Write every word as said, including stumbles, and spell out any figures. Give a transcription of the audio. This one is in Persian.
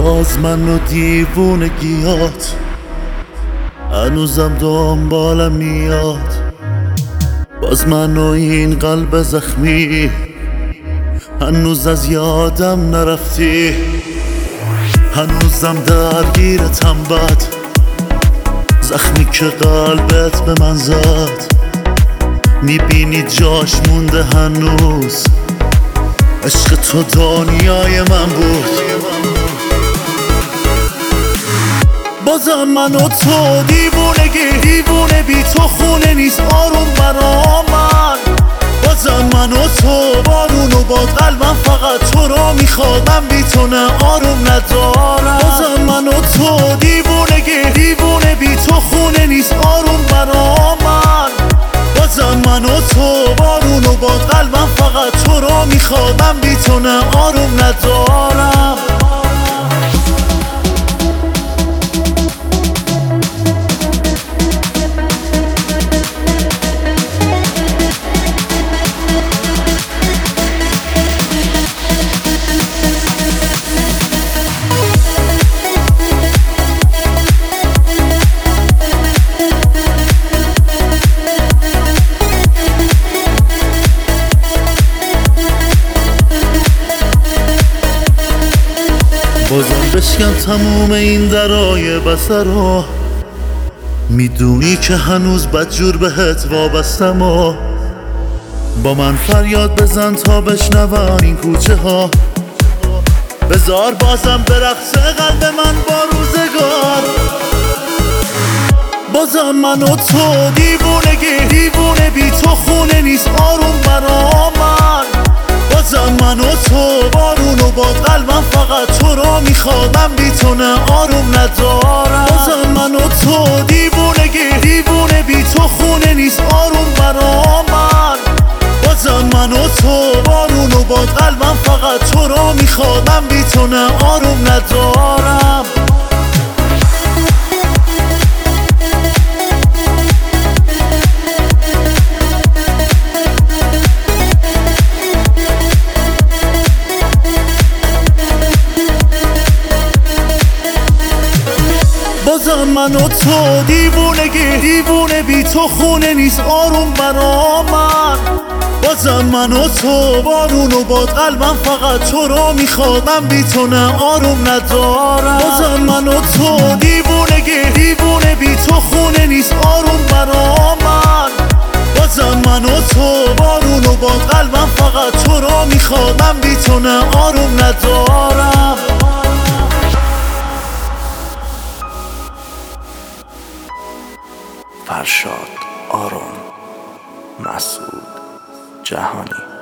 باز من و دیوونگیات هنوزم دنبالم میاد. باز من و این قلب زخمی هنوز از یادم نرفتی. هنوزم درگیرتم بد زخمی که قلبت به من زد. میبینی جاش مونده هنوز، عشق تو دنیای من بود. بازم من و تو دیوونگی، دیوونه بی تو خونه نیست آروم برا من. بازم من و تو بارون و باد قلبم فقط تو رو میخواد، من بی تو نه آروم ندارم. بازم من و تو دیوونگی، دیوونه بی تو خونه نیست آروم برا من. بازم من و تو بارون و باد قلبم فقط تو رو میخواد، من بی تو نه آروم ندارم. بازم بشکن تموم این درای بسر رو، میدونی که هنوز بدجور بهت وابستم و با من فریاد بزن تا بشنون این کوچه ها. بذار بازم برقصه قلب من با روزگار. بازم من و تو دیوونگی، دیوونه بی تو خونه نیست آروم برا من. بازم من و تو بارون و باد قلبم فقط تو رو میخواد، من بی تو نه آروم ندارم. بازم من و تو دیوونگی، دیوونه بی تو خونه نیست آروم برا من. بازم من و تو بارون و باد قلبم فقط تو رو میخواد، من بی تو نه آروم ندارم. بازم من و تو دیوونگی، دیوونه بی تو خونه نیست آروم برا من. بازم من و تو بارون و باد قلبم فقط تو رو میخواد، من بی تو نه آروم ندارم. بازم من و تو دیوونگی، دیوونه بی تو خونه نیست آروم برا من. بازم من و تو بارون و باد قلبم فقط تو رو میخواد، من بی تو نه آروم ندارم. فرشاد آرون، مسعود جهانی.